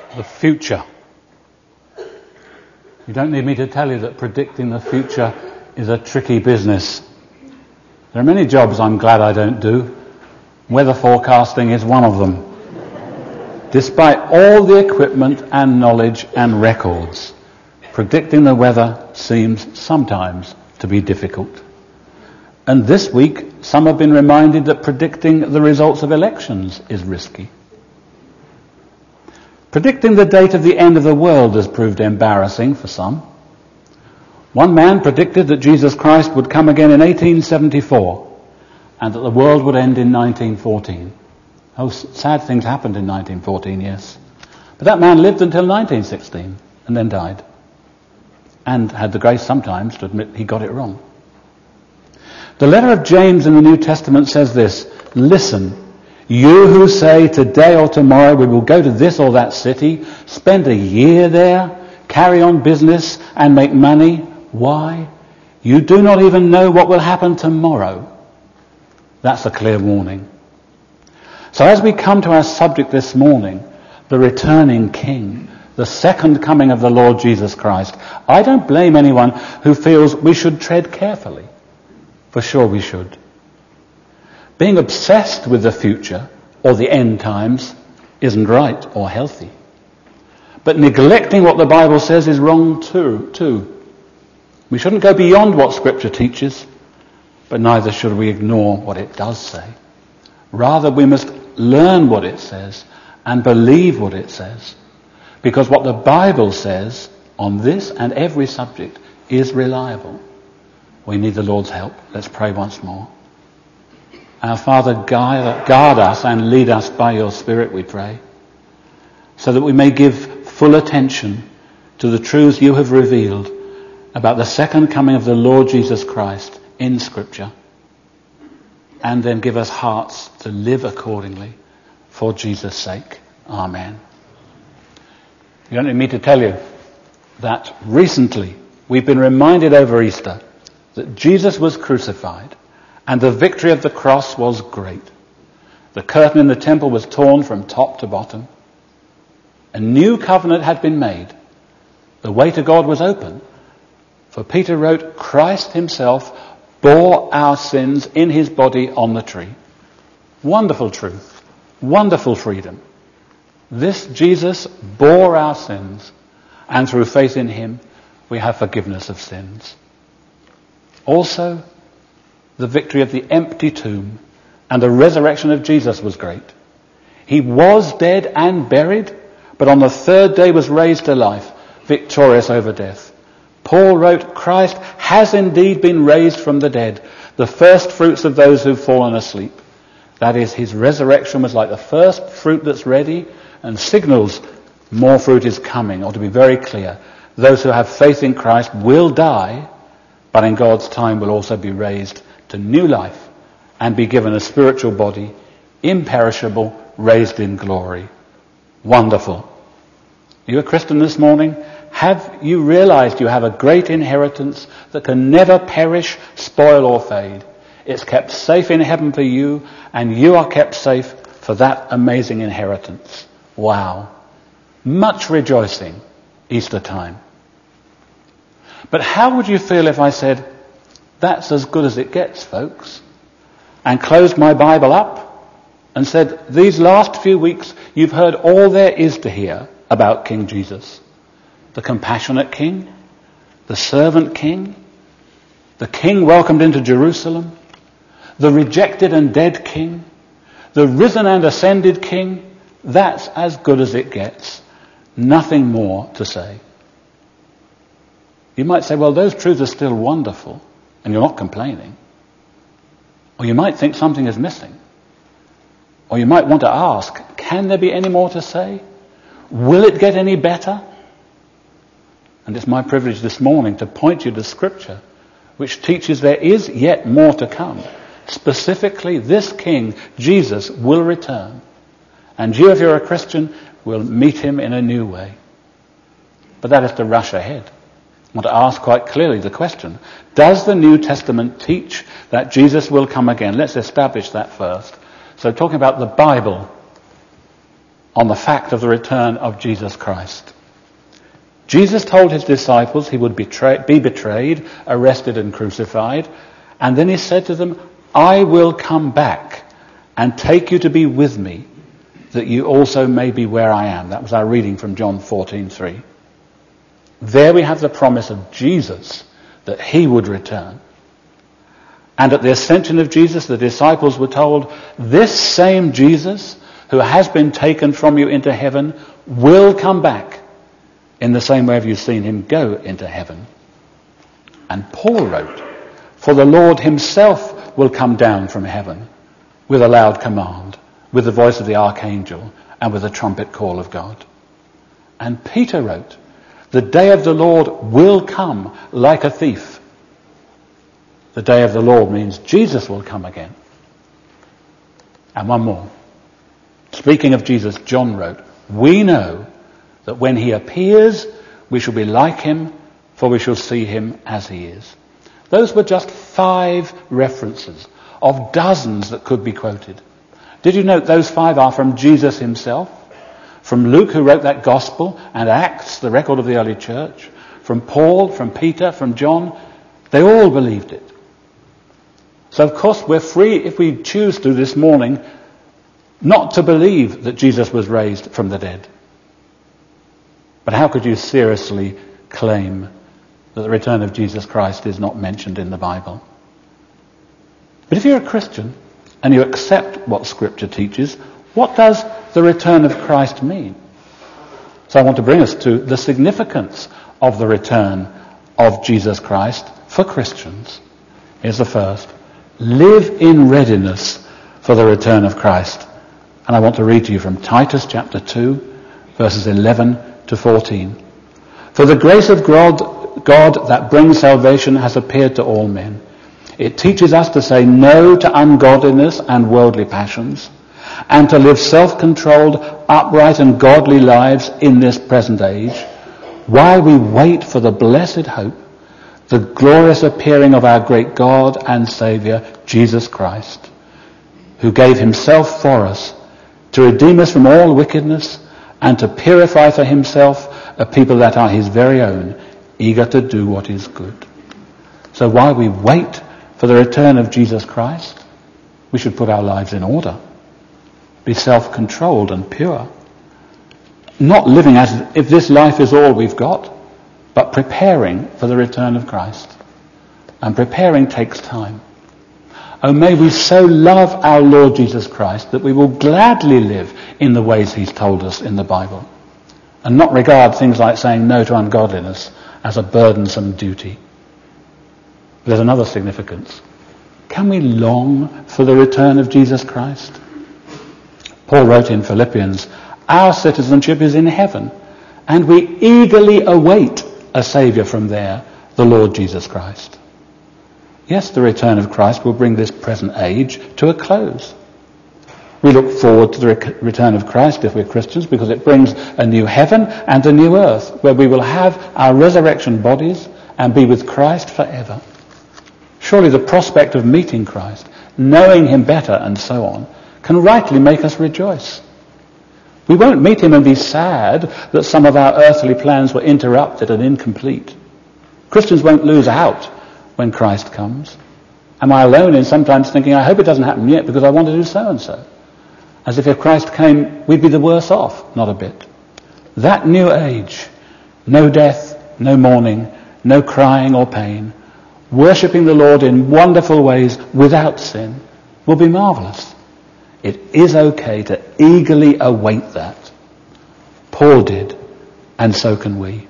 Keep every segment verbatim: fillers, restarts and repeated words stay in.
the future. You don't need me to tell you that predicting the future is a tricky business. There are many jobs I'm glad I don't do. Weather forecasting is one of them. Despite all the equipment and knowledge and records, predicting the weather seems sometimes to be difficult. And this week, some have been reminded that predicting the results of elections is risky. Predicting the date of the end of the world has proved embarrassing for some. One man predicted that Jesus Christ would come again in eighteen seventy-four and that the world would end in nineteen fourteen. Oh, sad things happened in nineteen fourteen, yes. But that man lived until nineteen sixteen and then died. And had the grace sometimes to admit he got it wrong. The letter of James in the New Testament says this: listen, you who say today or tomorrow we will go to this or that city, spend a year there, carry on business and make money. Why? You do not even know what will happen tomorrow. That's a clear warning. So as we come to our subject this morning, the returning King, the second coming of the Lord Jesus Christ, I don't blame anyone who feels we should tread carefully. For sure we should. Being obsessed with the future or the end times isn't right or healthy. But neglecting what the Bible says is wrong too. too. We shouldn't go beyond what Scripture teaches, but neither should we ignore what it does say. Rather, we must learn what it says and believe what it says. Because what the Bible says on this and every subject is reliable. We need the Lord's help. Let's pray once more. Our Father, guard us and lead us by your Spirit, we pray, so that we may give full attention to the truths you have revealed about the second coming of the Lord Jesus Christ in Scripture, and then give us hearts to live accordingly for Jesus' sake. Amen. You don't need me to tell you that recently we've been reminded over Easter that Jesus was crucified and the victory of the cross was great. The curtain in the temple was torn from top to bottom. A new covenant had been made. The way to God was open. For Peter wrote, Christ himself bore our sins in his body on the tree. Wonderful truth. Wonderful freedom. This Jesus bore our sins, and through faith in him we have forgiveness of sins. Also, the victory of the empty tomb and the resurrection of Jesus was great. He was dead and buried, but on the third day was raised to life, victorious over death. Paul wrote, Christ has indeed been raised from the dead, the first fruits of those who've fallen asleep. That is, his resurrection was like the first fruit that's ready and signals more fruit is coming. Or to be very clear, those who have faith in Christ will die, but in God's time will also be raised to new life and be given a spiritual body, imperishable, raised in glory. Wonderful. You a Christian this morning? Have you realized you have a great inheritance that can never perish, spoil or fade? It's kept safe in heaven for you, and you are kept safe for that amazing inheritance. Wow. Much rejoicing Easter time. But how would you feel if I said, that's as good as it gets, folks, and closed my Bible up and said, these last few weeks you've heard all there is to hear about King Jesus. The compassionate King, the servant King, the King welcomed into Jerusalem, the rejected and dead King, the risen and ascended King. That's as good as it gets. Nothing more to say. You might say, well, those truths are still wonderful, and you're not complaining. Or you might think something is missing. Or you might want to ask, can there be any more to say? Will it get any better? And it's my privilege this morning to point you to Scripture, which teaches there is yet more to come. Specifically, this King, Jesus, will return. And you, if you're a Christian, will meet him in a new way. But that is to rush ahead. I want to ask quite clearly the question, does the New Testament teach that Jesus will come again? Let's establish that first. So talking about the Bible, on the fact of the return of Jesus Christ. Jesus told his disciples he would betray, be betrayed, arrested and crucified, and then he said to them, I will come back and take you to be with me, that you also may be where I am. That was our reading from John fourteen three. There we have the promise of Jesus that he would return. And at the ascension of Jesus, the disciples were told, this same Jesus who has been taken from you into heaven will come back in the same way you've seen him go into heaven. And Paul wrote, for the Lord himself will come down from heaven with a loud command, with the voice of the archangel, and with the trumpet call of God. And Peter wrote, the day of the Lord will come like a thief. The day of the Lord means Jesus will come again. And one more. Speaking of Jesus, John wrote, we know that when he appears, we shall be like him, for we shall see him as he is. Those were just five references of dozens that could be quoted. Did you note those five are from Jesus himself? From Luke, who wrote that gospel, and Acts, the record of the early church. From Paul, from Peter, from John. They all believed it. So of course we're free, if we choose to this morning, not to believe that Jesus was raised from the dead. But how could you seriously claim that the return of Jesus Christ is not mentioned in the Bible? But if you're a Christian and you accept what Scripture teaches, what does the return of Christ mean? So I want to bring us to the significance of the return of Jesus Christ for Christians. Here's the first. Live in readiness for the return of Christ. And I want to read to you from Titus chapter two, verses eleven to fourteen. For the grace of God, God that brings salvation has appeared to all men. It teaches us to say no to ungodliness and worldly passions, and to live self-controlled, upright and godly lives in this present age, while we wait for the blessed hope, the glorious appearing of our great God and Saviour, Jesus Christ, who gave himself for us to redeem us from all wickedness and to purify for himself a people that are his very own, eager to do what is good. So while we wait for the return of Jesus Christ, we should put our lives in order, be self-controlled and pure, not living as if this life is all we've got, but preparing for the return of Christ. And preparing takes time. Oh, may we so love our Lord Jesus Christ that we will gladly live in the ways he's told us in the Bible, and not regard things like saying no to ungodliness as a burdensome duty. There's another significance. Can we long for the return of Jesus Christ? Paul wrote in Philippians, our citizenship is in heaven, and we eagerly await a Saviour from there, the Lord Jesus Christ. Yes, the return of Christ will bring this present age to a close. We look forward to the re- return of Christ if we're Christians, because it brings a new heaven and a new earth where we will have our resurrection bodies and be with Christ forever. Surely the prospect of meeting Christ, knowing him better and so on, can rightly make us rejoice. We won't meet him and be sad that some of our earthly plans were interrupted and incomplete. Christians won't lose out when Christ comes. Am I alone in sometimes thinking, I hope it doesn't happen yet because I want to do so-and-so? As if if Christ came, we'd be the worse off. Not a bit. That new age, no death, no mourning, no crying or pain, worshipping the Lord in wonderful ways without sin, will be marvellous. It is okay to eagerly await that. Paul did, and so can we.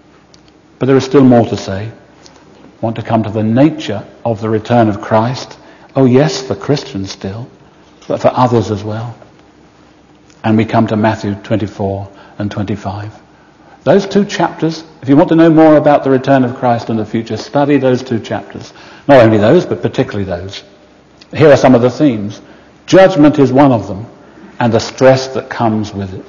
But there is still more to say. I want to come to the nature of the return of Christ. Oh yes, for Christians still, but for others as well. And we come to Matthew twenty-four and twenty-five. Those two chapters, if you want to know more about the return of Christ in the future, study those two chapters. Not only those, but particularly those. Here are some of the themes. Judgment is one of them, and the stress that comes with it.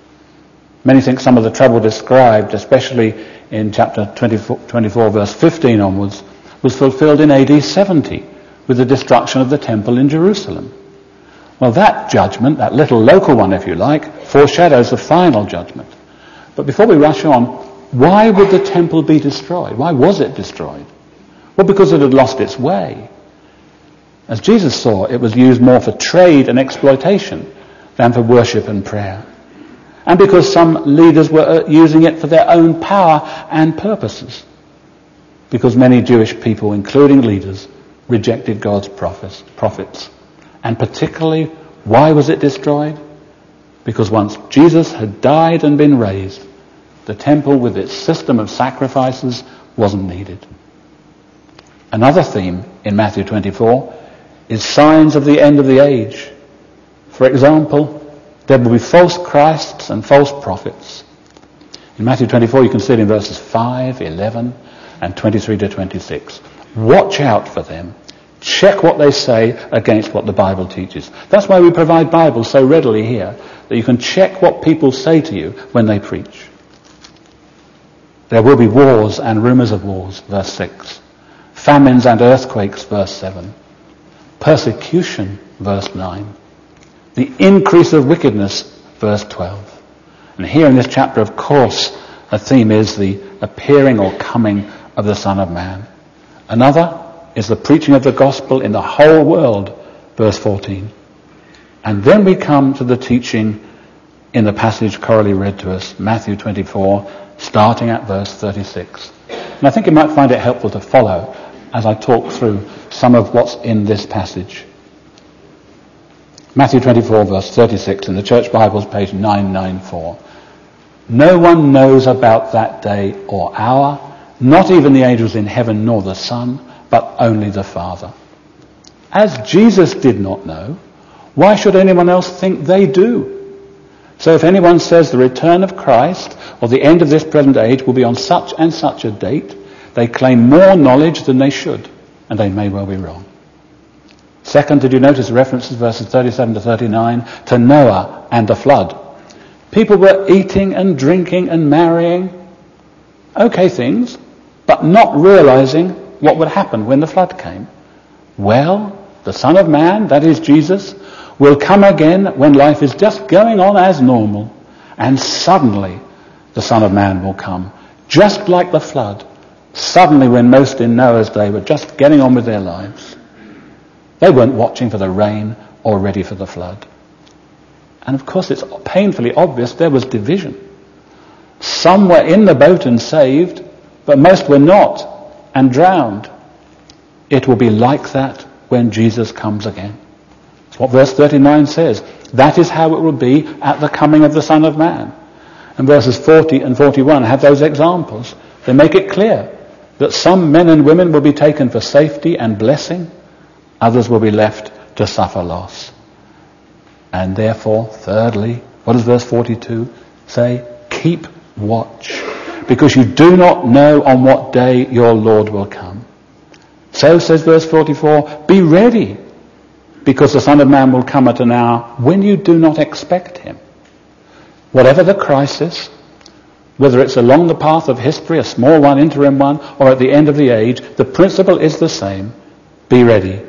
Many think some of the trouble described, especially in chapter twenty-four, twenty-four verse fifteen onwards, was fulfilled in A D seventy with the destruction of the temple in Jerusalem. Well, that judgment, that little local one if you like, foreshadows the final judgment. But before we rush on, why would the temple be destroyed? Why was it destroyed? Well, because it had lost its way. As Jesus saw, it was used more for trade and exploitation than for worship and prayer. And because some leaders were using it for their own power and purposes. Because many Jewish people, including leaders, rejected God's prophets. prophets. And particularly, why was it destroyed? Because once Jesus had died and been raised, the temple with its system of sacrifices wasn't needed. Another theme in Matthew twenty-four is signs of the end of the age. For example, there will be false Christs and false prophets. In Matthew twenty-four, you can see it in verses five, eleven, and twenty-three to twenty-six. Watch out for them. Check what they say against what the Bible teaches. That's why we provide Bibles so readily here, that you can check what people say to you when they preach. There will be wars and rumours of wars, verse six. Famines and earthquakes, verse seven. Persecution, verse nine. The increase of wickedness, verse twelve. And here in this chapter, of course, the theme is the appearing or coming of the Son of Man. Another is the preaching of the gospel in the whole world, verse fourteen. And then we come to the teaching in the passage Coralie read to us, Matthew twenty-four, starting at verse thirty-six. And I think you might find it helpful to follow as I talk through some of what's in this passage. Matthew twenty-four, verse thirty-six, in the Church Bibles, page nine ninety-four. No one knows about that day or hour, not even the angels in heaven nor the Son, but only the Father. As Jesus did not know, why should anyone else think they do? So if anyone says the return of Christ or the end of this present age will be on such and such a date, they claim more knowledge than they should, and they may well be wrong. Second, did you notice references, verses thirty-seven to thirty-nine, to Noah and the flood? People were eating and drinking and marrying. Okay things, but not realizing what would happen when the flood came. Well, the Son of Man, that is Jesus, will come again when life is just going on as normal. And suddenly the Son of Man will come, just like the flood. Suddenly, when most in Noah's day were just getting on with their lives. They weren't watching for the rain or ready for the flood. And of course, it's painfully obvious there was division. Some were in the boat and saved, but most were not and drowned. It will be like that when Jesus comes again. That's what verse thirty-nine says. That is how it will be at the coming of the Son of Man. And verses forty and forty-one have those examples. They make it clear that some men and women will be taken for safety and blessing, others will be left to suffer loss. And therefore, thirdly, what does verse forty-two say? Keep watch, because you do not know on what day your Lord will come. So, says verse forty-four, be ready, because the Son of Man will come at an hour when you do not expect him. Whatever the crisis, whether it's along the path of history, a small one, interim one, or at the end of the age, the principle is the same. Be ready.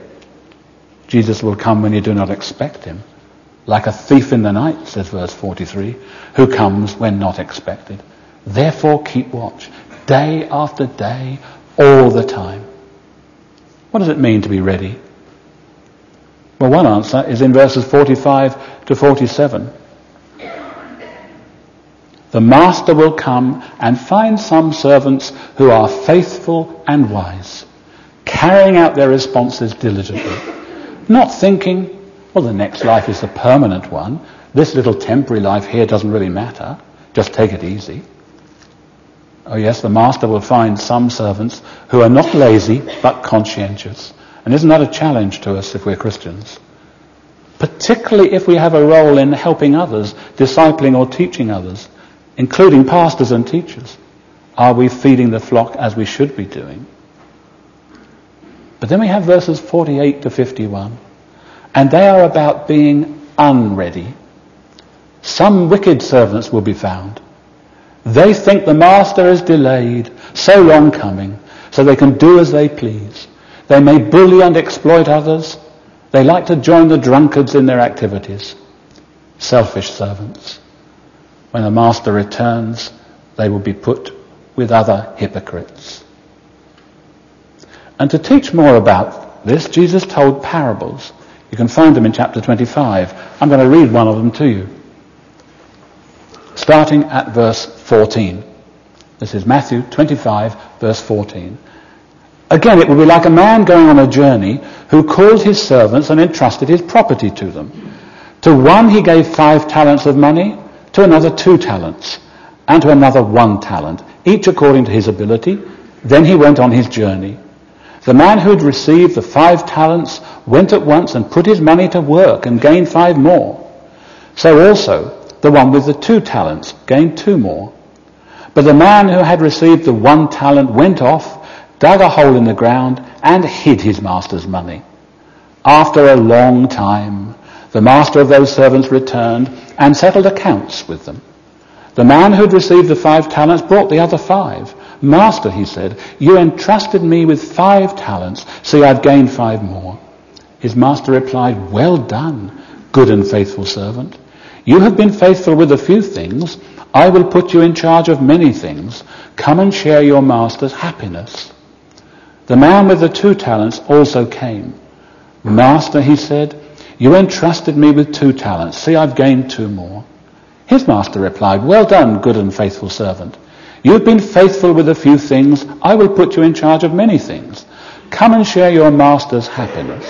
Jesus will come when you do not expect him. Like a thief in the night, says verse forty-three, who comes when not expected. Therefore keep watch, day after day, all the time. What does it mean to be ready? Well, one answer is in verses forty-five to forty-seven. The master will come and find some servants who are faithful and wise, carrying out their responses diligently, not thinking, well, the next life is the permanent one. This little temporary life here doesn't really matter. Just take it easy. Oh yes, the master will find some servants who are not lazy but conscientious. And isn't that a challenge to us if we're Christians? Particularly if we have a role in helping others, discipling or teaching others, including pastors and teachers. Are we feeding the flock as we should be doing? But then we have verses forty-eight to fifty-one. And they are about being unready. Some wicked servants will be found. They think the master is delayed, so long coming, so they can do as they please. They may bully and exploit others. They like to join the drunkards in their activities. Selfish servants. When the master returns, they will be put with other hypocrites. And to teach more about this, Jesus told parables. You can find them in chapter twenty-five. I'm going to read one of them to you. Starting at verse fourteen. This is Matthew twenty-five, verse fourteen. Again, it would be like a man going on a journey who called his servants and entrusted his property to them. To one he gave five talents of money, to another two talents, and to another one talent, each according to his ability. Then he went on his journey. The man who had received the five talents went at once and put his money to work and gained five more. So also the one with the two talents gained two more. But the man who had received the one talent went off, dug a hole in the ground, and hid his master's money. After a long time, the master of those servants returned and settled accounts with them. The man who had received the five talents brought the other five. Master, he said, you entrusted me with five talents. See, I've gained five more. His master replied, well done, good and faithful servant. You have been faithful with a few things. I will put you in charge of many things. Come and share your master's happiness. The man with the two talents also came. Master, he said, you entrusted me with two talents. See, I've gained two more. His master replied, well done, good and faithful servant. You've been faithful with a few things. I will put you in charge of many things. Come and share your master's happiness.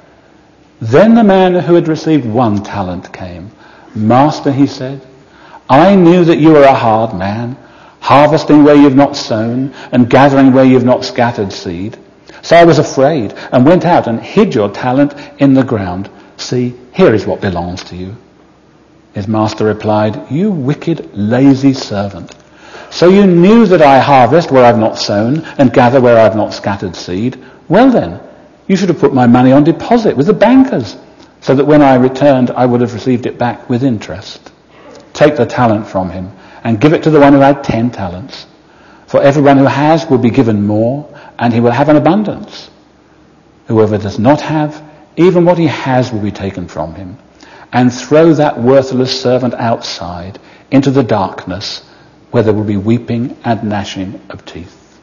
Then the man who had received one talent came. Master, he said, I knew that you were a hard man, harvesting where you've not sown and gathering where you've not scattered seed. So I was afraid and went out and hid your talent in the ground. See, here is what belongs to you. His master replied, you wicked, lazy servant. So you knew that I harvest where I've not sown and gather where I've not scattered seed. Well then, you should have put my money on deposit with the bankers, so that when I returned I would have received it back with interest. Take the talent from him and give it to the one who had ten talents. For everyone who has will be given more, and he will have an abundance. Whoever does not have, even what he has will be taken from him. And throw that worthless servant outside into the darkness, where there will be weeping and gnashing of teeth.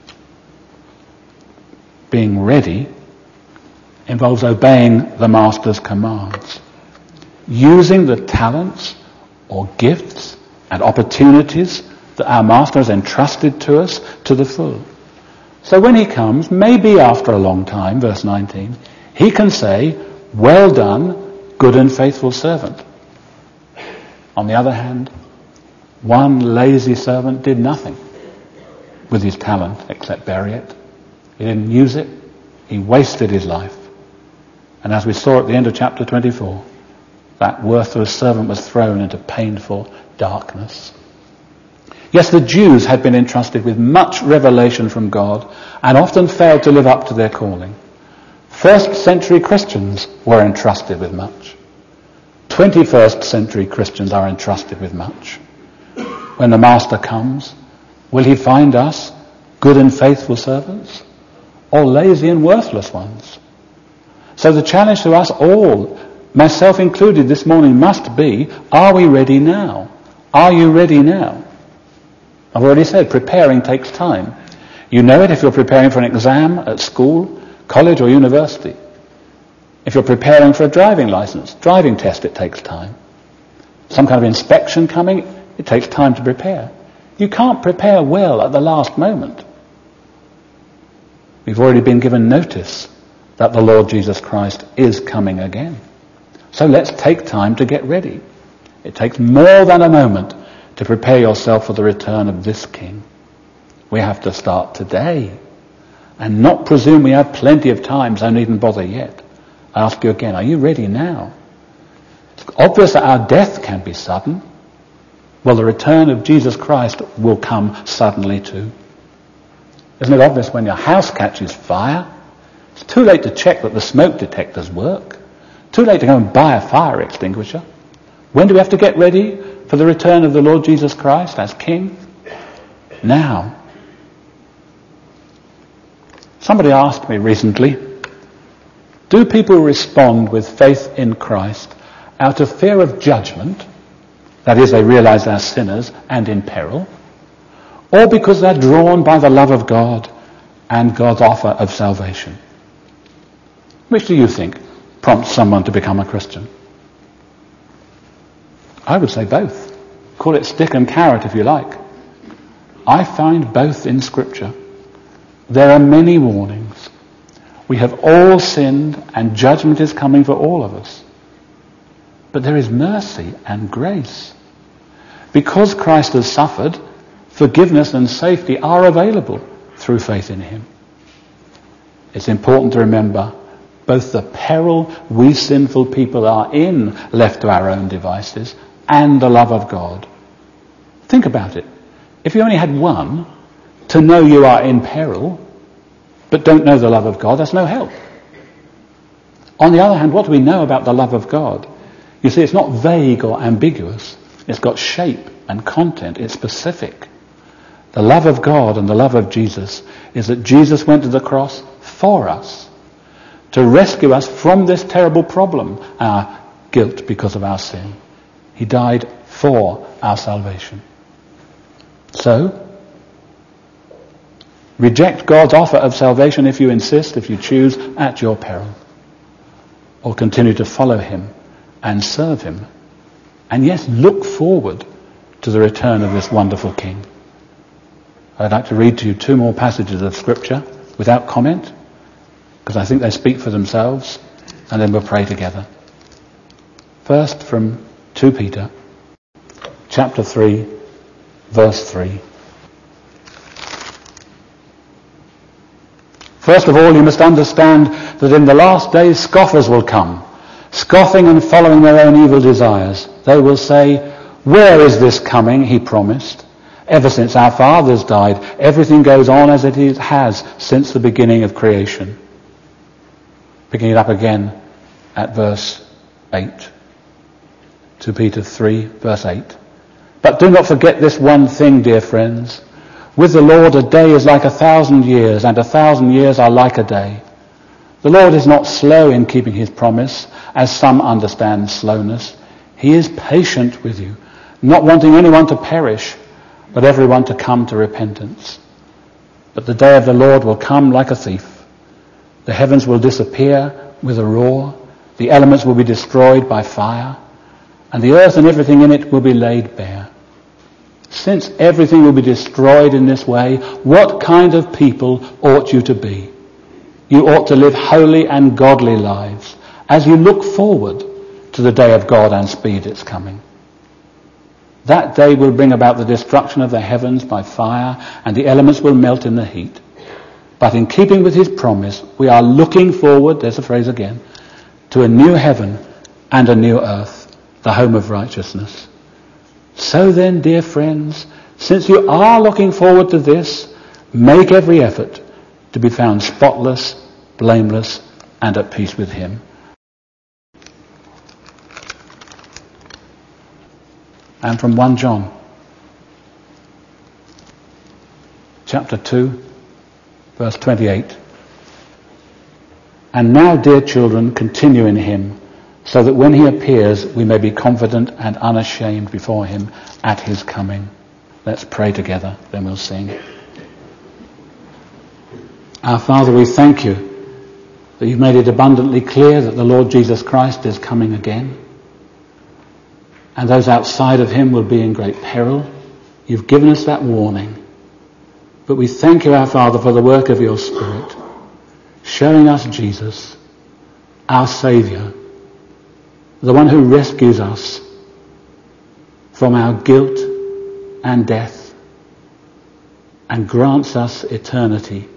Being ready involves obeying the master's commands, using the talents or gifts and opportunities that our master has entrusted to us to the full. So when he comes, maybe after a long time, verse nineteen, he can say, well done, good and faithful servant. On the other hand, one lazy servant did nothing with his talent except bury it. He didn't use it. He wasted his life. And as we saw at the end of chapter twenty-four, that worthless servant was thrown into painful darkness. Yes, the Jews had been entrusted with much revelation from God and often failed to live up to their calling. First century Christians were entrusted with much. twenty-first century Christians are entrusted with much. When the Master comes, will he find us good and faithful servants, or lazy and worthless ones? So the challenge to us all, myself included this morning, must be, are we ready now? Are you ready now? I've already said preparing takes time. You know it if you're preparing for an exam at school, college or university. If you're preparing for a driving license, driving test, it takes time. Some kind of inspection coming, it takes time to prepare. You can't prepare well at the last moment. We've already been given notice that the Lord Jesus Christ is coming again. So let's take time to get ready. It takes more than a moment to prepare yourself for the return of this King. We have to start today and not presume we have plenty of time, so needn't bother yet. I ask you again, are you ready now? It's obvious that our death can be sudden. Well, the return of Jesus Christ will come suddenly too. Isn't it obvious when your house catches fire? It's too late to check that the smoke detectors work. Too late to go and buy a fire extinguisher. When do we have to get ready for the return of the Lord Jesus Christ as King? Now. Somebody asked me recently, Do people respond with faith in Christ out of fear of judgment, that is, they realise they're sinners and in peril, or because they're drawn by the love of God and God's offer of salvation? Which do you think prompts someone to become a Christian? I would say both. Call it stick and carrot if you like. I find both in Scripture. There are many warnings. We have all sinned and judgment is coming for all of us. But there is mercy and grace. Because Christ has suffered, forgiveness and safety are available through faith in him. It's important to remember both the peril we sinful people are in, left to our own devices, and the love of God. Think about it. If you only had one, to know you are in peril, but don't know the love of God, that's no help. On the other hand, what do we know about the love of God? You see, it's not vague or ambiguous. It's got shape and content. It's specific. The love of God and the love of Jesus is that Jesus went to the cross for us, to rescue us from this terrible problem, our guilt because of our sin. He died for our salvation. So, reject God's offer of salvation if you insist, if you choose, at your peril. Or continue to follow him and serve him. And yes, look forward to the return of this wonderful King. I'd like to read to you two more passages of Scripture without comment, because I think they speak for themselves, and then we'll pray together. First from Second Peter, chapter three, verse three. First of all, you must understand that in the last days scoffers will come, scoffing and following their own evil desires. They will say, "Where is this coming he promised? Ever since our fathers died, everything goes on as it is, has since the beginning of creation." Picking it up again at verse eight. Second Peter three, verse eight. "But do not forget this one thing, dear friends. With the Lord a day is like a thousand years, and a thousand years are like a day. The Lord is not slow in keeping his promise, as some understand slowness. He is patient with you, not wanting anyone to perish, but everyone to come to repentance. But the day of the Lord will come like a thief. The heavens will disappear with a roar, the elements will be destroyed by fire, and the earth and everything in it will be laid bare. Since everything will be destroyed in this way, what kind of people ought you to be? You ought to live holy and godly lives as you look forward to the day of God and speed its coming. That day will bring about the destruction of the heavens by fire, and the elements will melt in the heat. But in keeping with his promise, we are looking forward, there's the phrase again, to a new heaven and a new earth, the home of righteousness. So then, dear friends, since you are looking forward to this, make every effort to be found spotless, blameless, and at peace with him." And from First John, chapter two, verse twenty-eight. "And now, dear children, continue in him, so that when he appears we may be confident and unashamed before him at his coming." Let's pray together, then we'll sing. Our Father, we thank you that you've made it abundantly clear that the Lord Jesus Christ is coming again, and those outside of him will be in great peril. You've given us that warning. But we thank you, our Father, for the work of your Spirit, showing us Jesus, our Saviour, the one who rescues us from our guilt and death and grants us eternity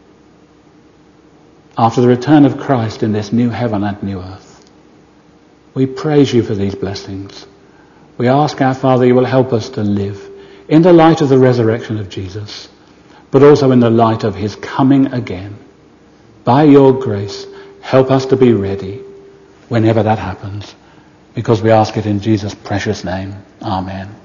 after the return of Christ in this new heaven and new earth. We praise you for these blessings. We ask, our Father, you will help us to live in the light of the resurrection of Jesus, but also in the light of his coming again. By your grace, help us to be ready whenever that happens, because we ask it in Jesus' precious name. Amen.